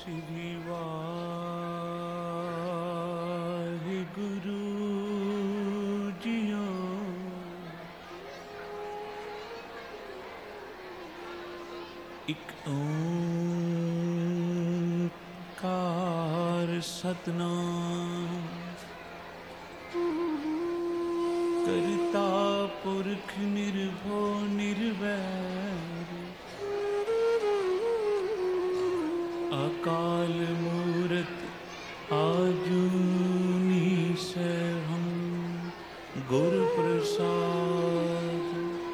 श्री वाहिगुरु जीओ। एक ओंकार सतनाम करता पुरख निर्भो निर्वैर अकाल मूरत आजूनी सैभं गुरु प्रसाद।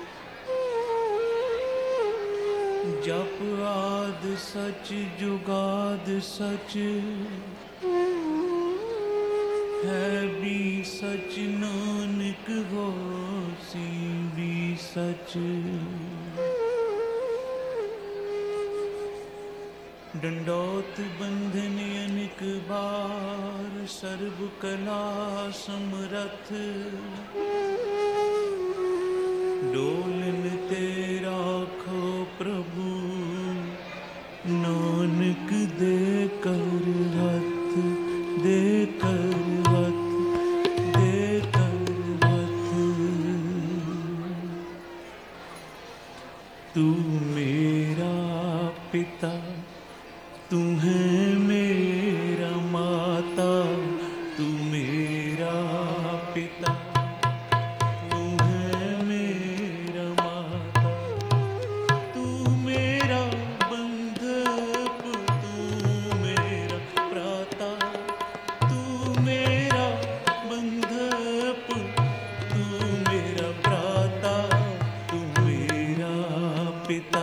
जप आद सच जुगाद सच है भी सच नानक होसी भी सच। डंडौत बंधन अनेक बार सर्व कला समरथ डोलन ते राखो प्रभु नानक दे कर हथ दे कर हथ दे कर हथ। तू मेरा पिता तू है मेरा माता तू मेरा पिता तू है मेरा माता तू मेरा बंधप तू मेरा प्राता तू मेरा बंधप तू मेरा प्राता तू मेरा पिता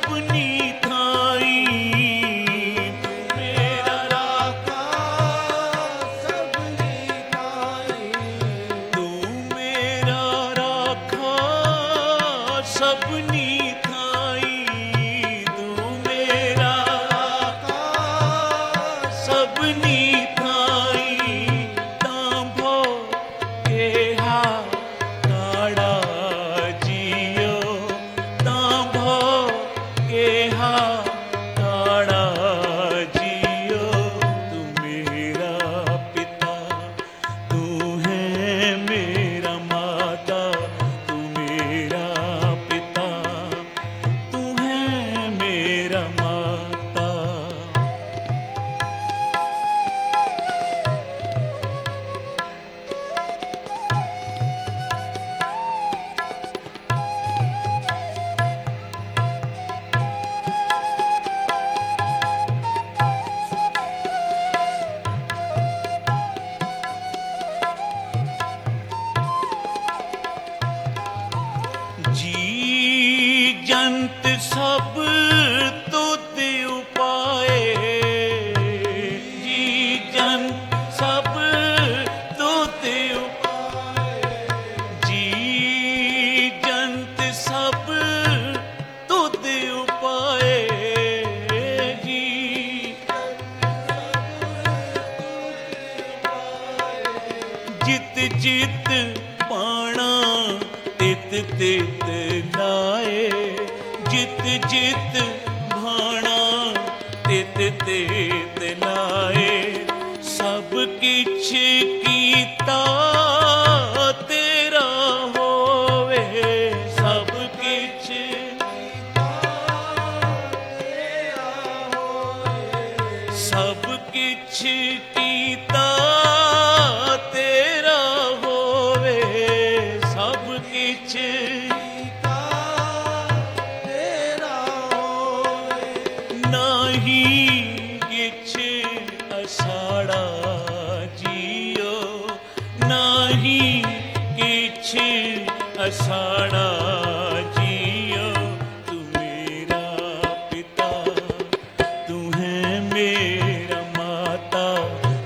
सबनी थाई, मेरा राखा सबनी थाई, तू मेरा राखा सबनी थाई, तू मेरा राखा सबनी थाई, तांभो केहा काड़ा जियो, तांभो केहा काड़ा जियो, तू मेरा पिता तू है मेरा माता, तू मेरा पिता तू है मेरा माता। जी जंत सब तुद उपाए, जी जंत सब तुद उपाए, जी जंत सब तुद उपाए, जी जित जित पाणा तित तित लाए, जित जित भाणा तित तित लाए, सब किछ कीता तेरा होवे, सब किछ सब किछ कीता तेरा होवे, सब किछ तेरा होवे, नाही किछ असाड़ा जियो, नाही किछ असाड़ा जियो, तू मेरा पिता तू है मेरा माता,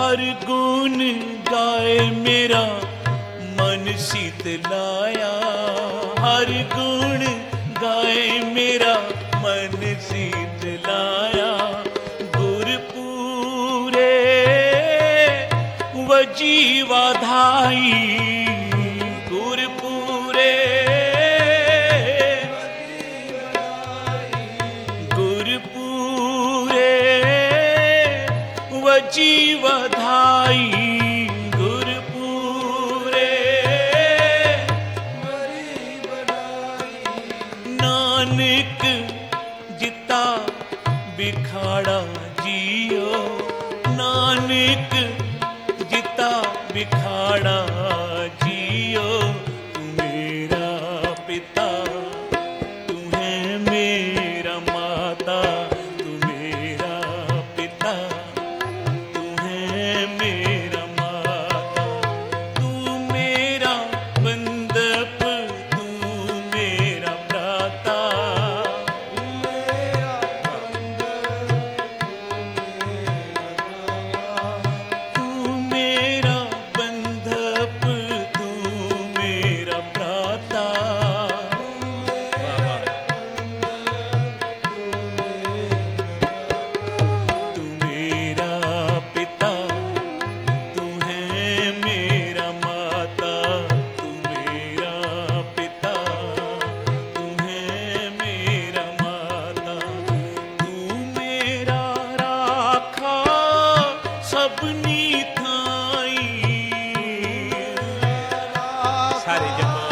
हर गुण गाए मेरा मन शीतलाया, हर गुण गाए मेरा मन शीतलाया। गुरपूरे व जीवाधाई, गुरपूरे गुरपूरे व जीवाधाई, गुरपूरे नानक जिता बिखाड़ा जियो, नानक जिता बिखाड़ा जियो। तू मेरा पिता, तू है मेरा माता, तू मेरा पिता, तू है मेरा माता। तू मेरा बंधप, तू मेरा भ्राता, तू मेरा बंधप, तू मेरा भ्राता। तू मेरा पिता, तू है मेरा माता, तू मेरा पिता, तू है मेरा माता। तू मेरा राखा सबनी थाई, सारे जमा।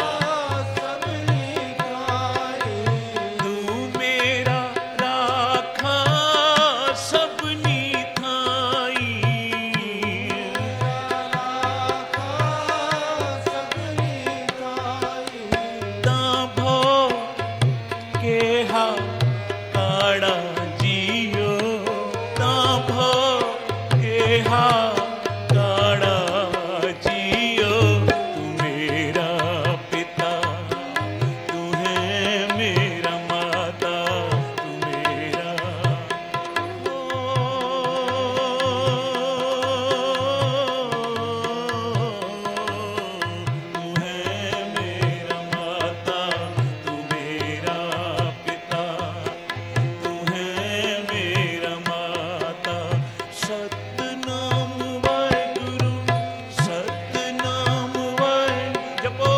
तू मेरा राखा सबनी थाई, ताभो केहा काड़ा जियो, ताभो केहा काड़ा जियो। तू मेरा पिता, तू है मेरा माता, तू मेरा तू है मेरा माता, तू मेरा पिता, तू है मेरा माता। सतनाम वाहेगुरु, सतनाम वाहेगुरु जपो।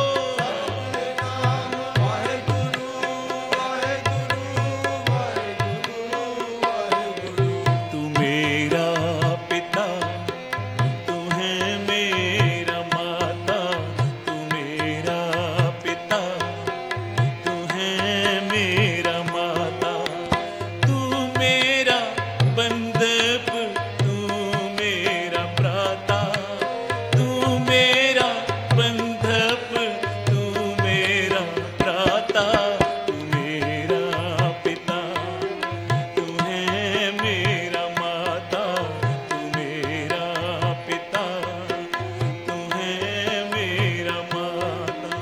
तू मेरा पिता, तू है मेरा माता, तू मेरा पिता, तू है मेरा माता। तू मेरा बंधप, तू मेरा भ्राता, तू मेरा बंधप, तू मेरा भ्राता। तू मेरा पिता, तू है मेरा माता, तू मेरा पिता, तू है मेरा माता।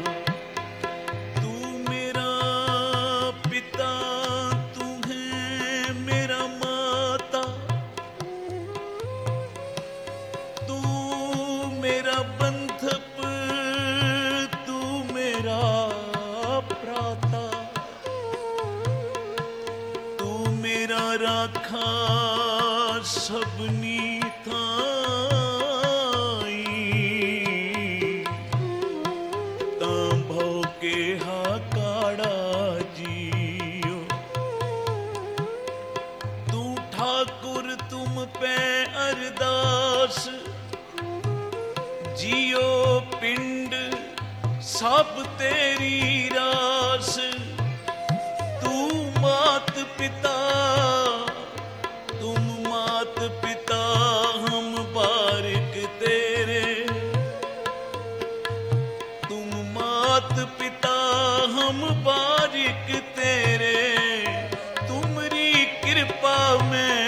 तू मेरा पिता, तू है मेरा माता, तू मेरा बंधप, तू मेरा भ्राता, तू मेरा राखा सबनी थाई, तांभो के हा काड़ा जियो। तू ठाकुर तुम पे अरदास, जियो पिंड सब तेरी रास। तू मात पिता, तुम मात पिता, हम बारिक तेरे। तुम मात पिता, हम बारिक तेरे। तुमरी कृपा में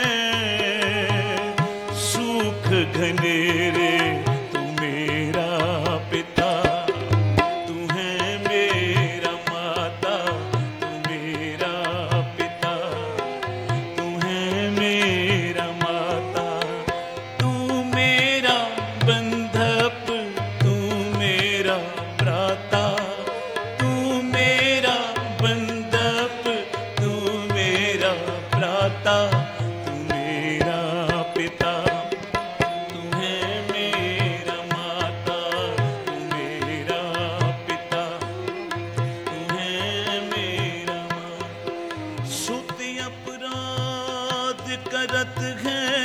सुख घनेरे। तू मेरा पिता, तू है मेरा माता, तू मेरा पिता, तू है मेरा माता।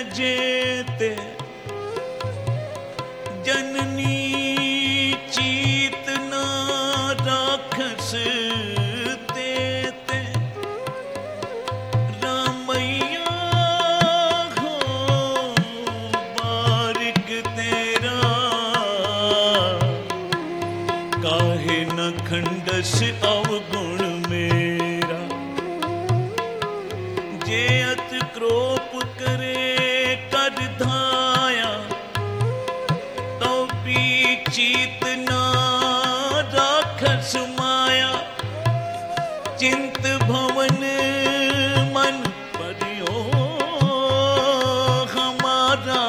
जेते जननी चीतना राखस तेते रामैया हो बारिक तेरा काहे न खंडस अवगुण मेरा जे अत क्रोप करे कर धाया तो भी चीतना राखस माया चिंत भवन मन परियो हमारा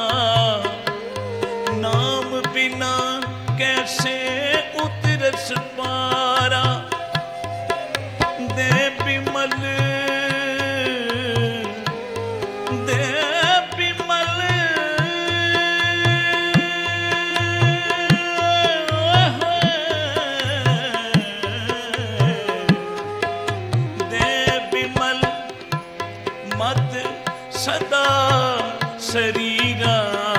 नाम बिना कैसे उतरस पारा दे बिमल दे बिमल दे बिमल मत सदा शरीरा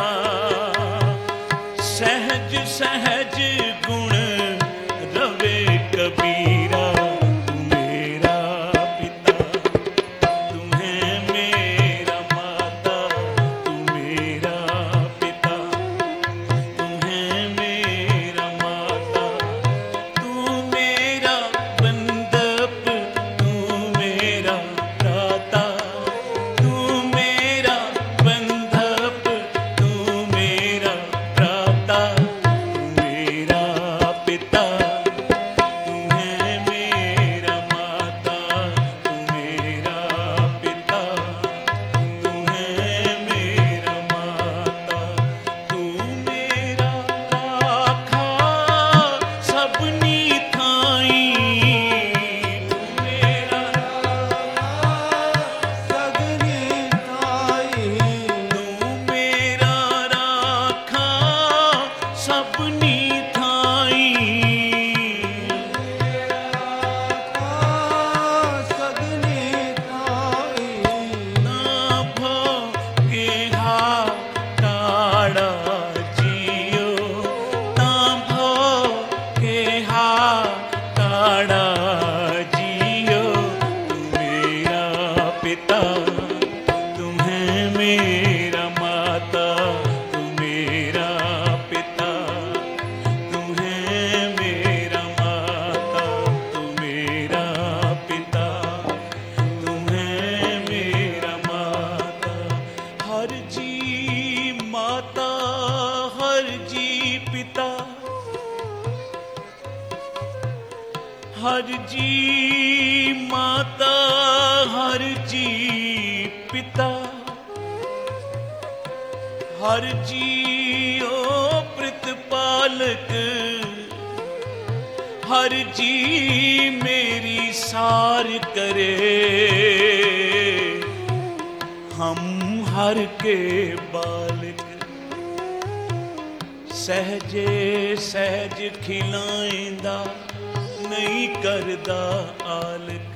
सहज सहज गुण रवे कबीरा तू मेरा पिता तू है मेरा माता तू मेरा पिता तू है मेरा माता तू मेरा बंधप तू मेरा दाता तू मेरा बंधप तू मेरा दाता तू मेरा पिता तू है मेरा माता तू मेरा पिता तू है मेरा माता तू मेरा राखा सबनी थाई तू मेरा सगनी ताई तू मेरा राखा सबनी थाई सगनी ताई ना भोगेहा काड़ा जियो ना भोगेहा काड़ा जियो तू मेरा पिता तू है मेरा माता तू मेरा पिता तू है मेरा माता तू मेरा पिता तू है मेरा माता हर जी माता हर जी पिता हर जी माता हर जी पिता हर जी ओ प्रतिपालक हर जी मेरी सार करे हम हर के बालक सहजे सहज खिलाइंदा नहीं करदा आलक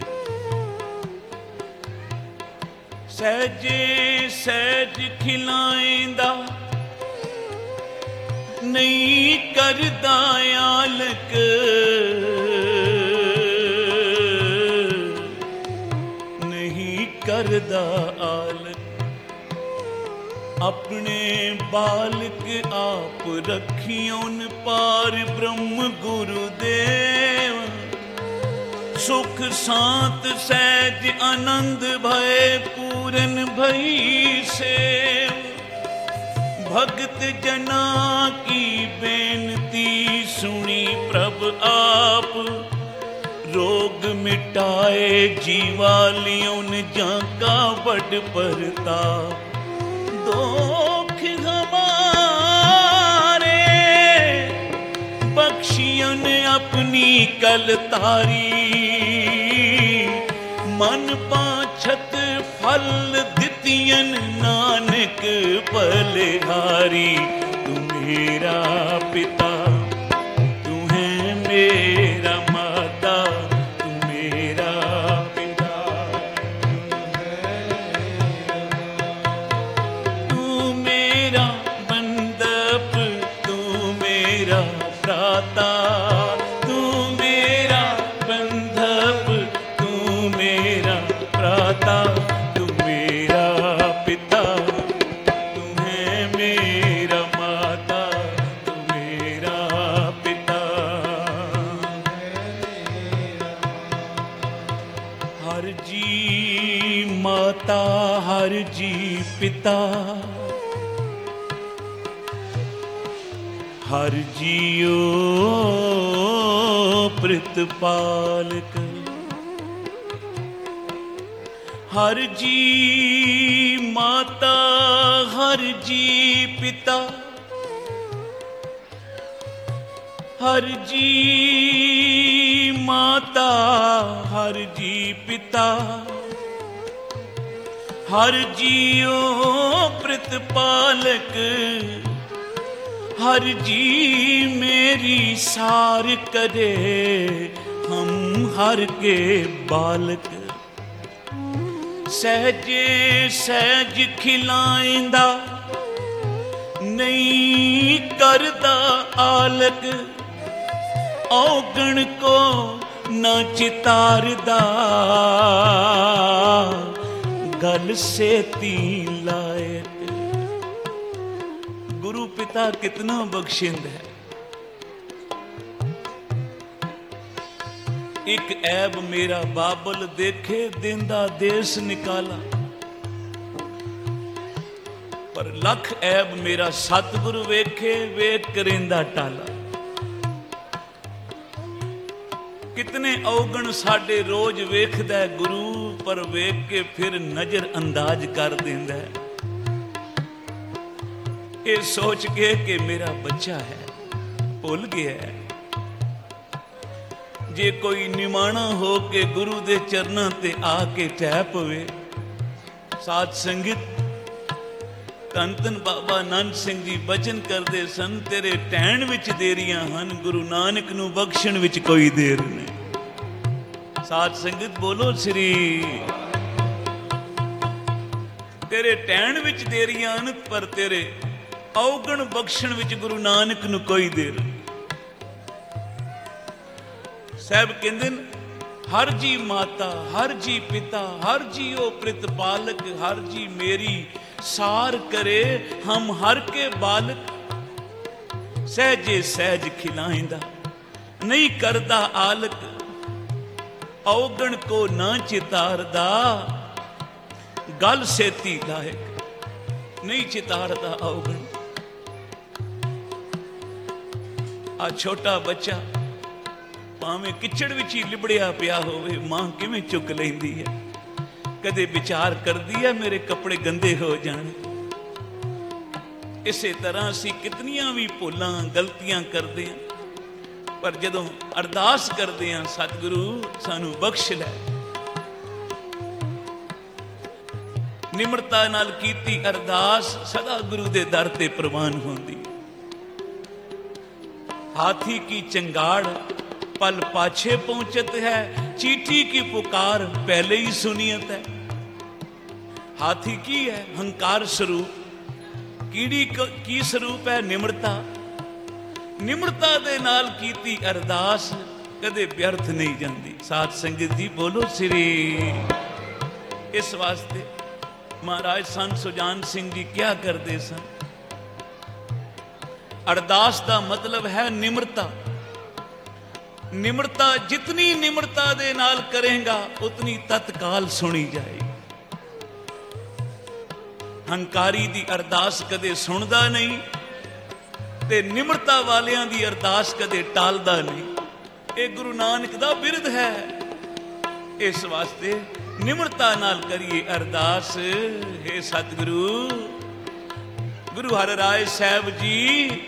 सहजे सहज खिलाइंदा नहीं करदा आलक नहीं करदा आलक अपने बालक आप रखियोन पार ब्रह्म गुरुदेव सुख शांत सहज आनंद भय पूरन भई सेव भगत जना की बेनती सुनी प्रभ आप रोग मिटाए जीवालियों ने जाका बड़ परताप दुख हमारे बख्शियन अपनी कलतारी मन पाछत फल दितियन नानक बलिहारी तू मेरा पिता तू है मेरा माता तू मेरा पिता तू हर जी पिता, हर जियो प्रितपालक, हर जी माता, हर जी पिता, हर जी माता, हर जी पिता, हर जियो प्रितपालक, हर जी मेरी सार करे, हम हर के बालक। सहजे सहज खिलाइंदा, नहीं करदा आलक, औगण को न चितारदा, गल सेती लायक। गुरु पिता कितना बख्शिंद है। एक ऐब मेरा बाबल देखे, देंदा देश निकाला, पर लख ऐब मेरा सतगुरु वेखे, वेख करेंदा टाला। कितने औगण साडे रोज वेखदा है गुरु, पर वेख के फिर नजर अंदाज कर देंदा है, ये सोच के कि मेरा बच्चा है, भुल गया है। जे कोई निमाणा हो के गुरु दे चरनां ते आके टह पवे, साध संगत धन धन बाबा नानक सिंह जी बचन करदे सन, तेरे टहण विच देरियां हन, गुरु नानक नूं बख्शण विच कोई देर नहीं। साध संगत बोलो श्री। तेरे टहण विच देरियां हन, पर तेरे औगण बख्शण विच गुरु नानक नूं कोई देर नहीं। साहब कहते हर जी माता, हर जी पिता, हर जी ओ प्रितपालक, हर जी मेरी सार करे, हम हर के बालक। सहजे सहज खिलाइंदा, नहीं करदा आलक, औगण को ना चितारदा, गल सेती लायक। नहीं चितारदा औगण। आ छोटा बच्चा भावें किचड़ विच ही लिबड़िया पिया होवे, मां किवें चुक लैंदी है। कदे विचार करदी है मेरे कपड़े गंदे हो जाने। इसे तरह असीं कितनियां भी भुलां गलतियां करदे हां, पर जदों अरदास करदे हां सतगुरु सानू बख्श लै, निमरता नाल कीती अरदास सदा गुरु दे दर ते प्रवान होंदी। हाथी की चंगाड़ पल पाछे पहुंचत है, चींटी की पुकार पहले ही सुनियत है। हाथी की है हंकार स्वरूप, कीड़ी की स्वरूप है निमरता। निमरता दे नाल कीती अरदास कदे व्यर्थ नहीं जाती। साध संगत जी बोलो श्री। इस वास्ते महाराज संत सुजान सिंह जी क्या करते सन, अरदास का मतलब है निमरता। निमरता, जितनी निमरता दे नाल करेगा उतनी तत्काल सुनी जाएगी। हंकारी दी अरदास कदे सुनदा नहीं, ते निमरता वालियां दी अरदास कदे टालदा नहीं। ये गुरु नानक दा बिरद है। इस वास्ते निमरता नाल करिए अरदास। हे सतगुरु गुरु हर राय साहब जी,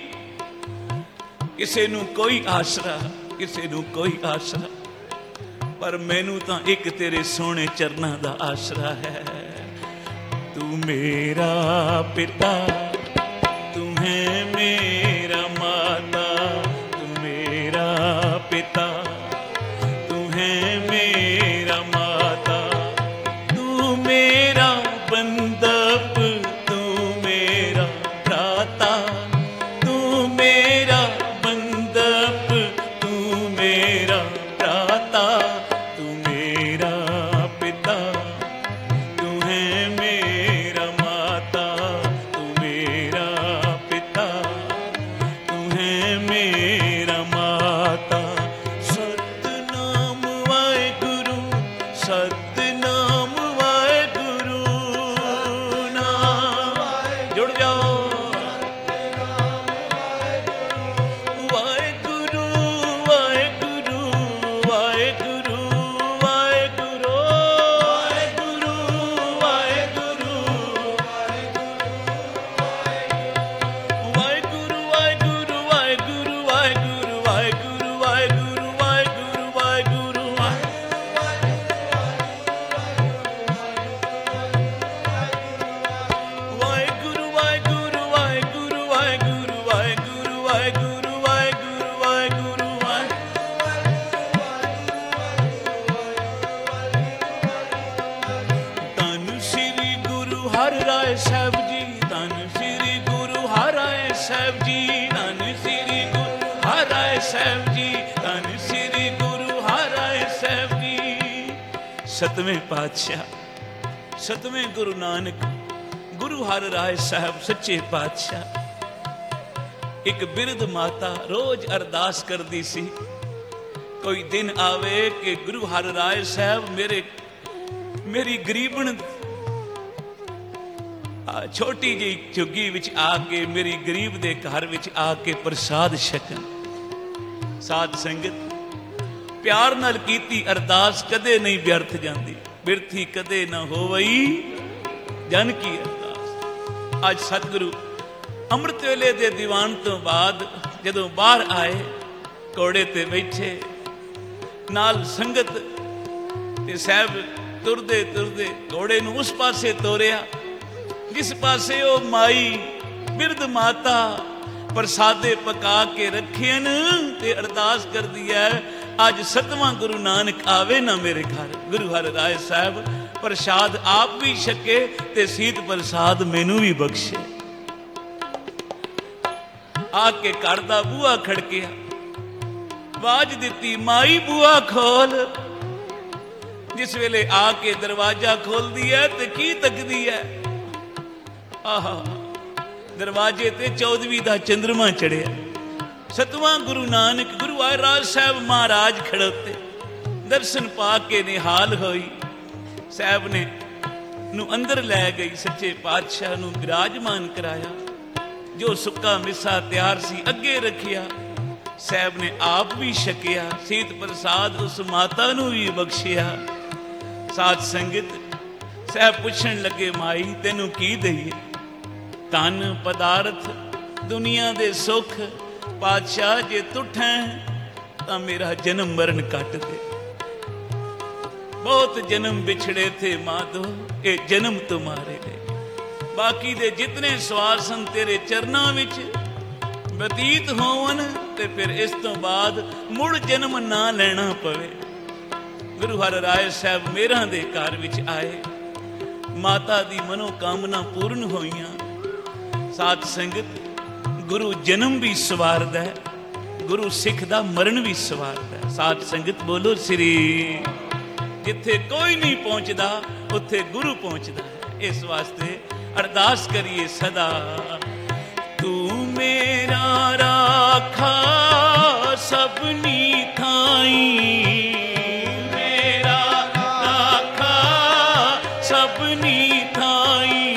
किसे नू कोई आसरा, किसे नू कोई आसरा, पर मैनू तां एक तेरे सोने चरना दा आसरा है। तू मेरा पिता, तू है मेरा माता, तू मेरा पिता, तू है मेरा माता, तू मेरा बंदप, तू मेरा भ्राता, तू मेरा बंदप, तू मेरा भ्राता, तू मेरा पिता, तू है मेरा माता, तू मेरा ਸਤਵੇਂ ਪਾਤਸ਼ਾਹ, ਸਤਵੇਂ ਗੁਰੂ ਨਾਨਕ, ਗੁਰੂ ਹਰ ਰਾਏ ਸਾਹਿਬ ਸੱਚੇ ਪਾਤਸ਼ਾਹ। ਇੱਕ ਬਿਰਧ ਮਾਤਾ ਰੋਜ਼ ਅਰਦਾਸ ਕਰਦੀ ਸੀ, ਕੋਈ ਦਿਨ ਆਵੇ ਕਿ ਗੁਰੂ ਹਰ ਰਾਏ ਸਾਹਿਬ ਮੇਰੀ ਗਰੀਬਣ ਛੋਟੀ ਜਿਹੀ ਝੁੱਗੀ ਵਿੱਚ ਆ ਕੇ, ਮੇਰੀ ਗਰੀਬ ਦੇ ਘਰ ਵਿੱਚ ਆ ਕੇ ਪ੍ਰਸਾਦ ਛਕਣ। ਸਾਧ ਸੰਗਤ, ਪਿਆਰ ਨਾਲ ਕੀਤੀ ਅਰਦਾਸ ਕਦੇ ਨਹੀਂ ਵਿਅਰਥ ਜਾਂਦੀ। ਬਿਰਥੀ ਕਦੇ ਨਾ ਹੋਵਈ ਜਨ ਕੀ ਅਰਦਾਸ। ਅੱਜ ਸਤਿਗੁਰੂ ਅੰਮ੍ਰਿਤ ਵੇਲੇ ਦੇ ਦੀਵਾਨ ਤੋਂ ਬਾਅਦ ਜਦੋਂ ਬਾਹਰ ਆਏ, ਘੋੜੇ ਤੇ ਬੈਠੇ, ਨਾਲ ਸੰਗਤ ਤੇ ਸਾਹਿਬ ਤੁਰਦੇ ਤੁਰਦੇ ਘੋੜੇ ਨੂੰ ਉਸ ਪਾਸੇ ਤੋਰਿਆ ਜਿਸ ਪਾਸੇ ਉਹ ਮਾਈ ਬਿਰਧ ਮਾਤਾ ਪ੍ਰਸਾਦੇ ਪਕਾ ਕੇ ਰੱਖੇ ਨੇ ਤੇ ਅਰਦਾਸ ਕਰਦੀ ਹੈ, ਅੱਜ ਸਤਵਾਂ ਗੁਰੂ ਨਾਨਕ ਆਵੇ ਨਾ ਮੇਰੇ ਘਰ। ਗੁਰੂ ਹਰ ਰਾਏ ਸਾਹਿਬ ਪ੍ਰਸਾਦ ਆਪ ਵੀ ਛਕੇ ਤੇ ਸੀਤ ਪ੍ਰਸਾਦ ਮੈਨੂੰ ਵੀ ਬਖਸ਼ੇ। ਆ ਕੇ ਘਰ ਦਾ ਬੂਹਾ ਖੜਕਿਆ, ਆਵਾਜ਼ ਦਿੱਤੀ, ਮਾਈ ਬੂਹਾ ਖੋਲ। ਜਿਸ ਵੇਲੇ ਆ ਕੇ ਦਰਵਾਜ਼ਾ ਖੋਲਦੀ ਹੈ ਤੇ ਕੀ ਤੱਕਦੀ ਹੈ, ਆਹਾ, ਦਰਵਾਜ਼ੇ ਤੇ 14ਵੀਂ ਦਾ ਚੰਦਰਮਾ ਚੜਿਆ। ਸਤਵਾਂ ਗੁਰੂ ਨਾਨਕ ਗੁਰੂ ਹਰ ਰਾਏ ਸਾਹਿਬ ਮਹਾਰਾਜ ਖੜੋਤੇ, ਦਰਸ਼ਨ ਪਾ ਕੇ ਨਿਹਾਲ ਹੋਈ। ਸਾਹਿਬ ਨੇ ਨੂੰ ਅੰਦਰ ਲੈ ਗਈ, ਸੱਚੇ ਪਾਤਸ਼ਾਹ ਨੂੰ ਬਿਰਾਜਮਾਨ ਕਰਾਇਆ। ਜੋ ਸੁੱਕਾ ਮਿੱਸਾ ਤਿਆਰ ਸੀ ਅੱਗੇ ਰੱਖਿਆ, ਸਾਹਿਬ ਨੇ ਆਪ ਵੀ ਛਕਿਆ। ਸੀਤ ਪ੍ਰਸਾਦ ਉਸ ਮਾਤਾ ਨੂੰ ਵੀ ਬਖਸ਼ਿਆ। ਸਾਧ ਸੰਗਤ, ਸਾਹਿਬ ਪੁੱਛਣ ਲੱਗੇ, ਮਾਈ ਤੈਨੂੰ ਕੀ ਦਈਏ? ਧਨ ਪਦਾਰਥ ਦੁਨੀਆ ਦੇ ਸੁੱਖ, ਪਾਤਸ਼ਾਹ ਜੇ ਤੁਠੈਂ ਤਾਂ ਮੇਰਾ ਜਨਮ ਮਰਨ ਕੱਟ ਦੇ। ਬਹੁਤ ਜਨਮ ਵਿਛੜੇ ਥੇ ਮਾਧੋ, ਇਹ ਜਨਮ ਤੁਮਾਰੇ ਦੇ। ਬਾਕੀ ਦੇ ਜਿਤਨੇ ਸਵਾਸ ਹਨ ਤੇਰੇ ਚਰਨਾਂ ਵਿੱਚ ਬਤੀਤ ਹੋਵਨ ਤੇ ਫਿਰ ਇਸ ਤੋਂ ਬਾਅਦ ਮੁੜ ਜਨਮ ਨਾ ਲੈਣਾ ਪਵੇ। ਗੁਰੂ ਹਰ ਰਾਏ ਸਾਹਿਬ ਮੇਰਾਂ ਦੇ ਘਰ ਵਿੱਚ ਆਏ, ਮਾਤਾ ਦੀ ਮਨੋਕਾਮਨਾ ਪੂਰਨ ਹੋਈਆਂ। ਸਾਧ ਸੰਗਤ, ਗੁਰੂ ਜਨਮ ਵੀ ਸਵਾਰਦਾ ਹੈ, ਗੁਰੂ ਸਿੱਖ ਦਾ ਮਰਨ ਵੀ ਸਵਾਰਦਾ ਹੈ। ਸਾਧ ਸੰਗਤ ਬੋਲੋ ਸ੍ਰੀ। ਜਿੱਥੇ ਕੋਈ ਨਹੀਂ ਪਹੁੰਚਦਾ ਉੱਥੇ ਗੁਰੂ ਪਹੁੰਚਦਾ ਹੈ। ਇਸ ਵਾਸਤੇ ਅਰਦਾਸ ਕਰੀਏ ਸਦਾ, ਤੂੰ ਮੇਰਾ ਰਾਖਾ ਸਭਨੀ ਥਾਈ, ਮੇਰਾ ਰਾਖਾ ਸਭਨੀ ਥਾਈ।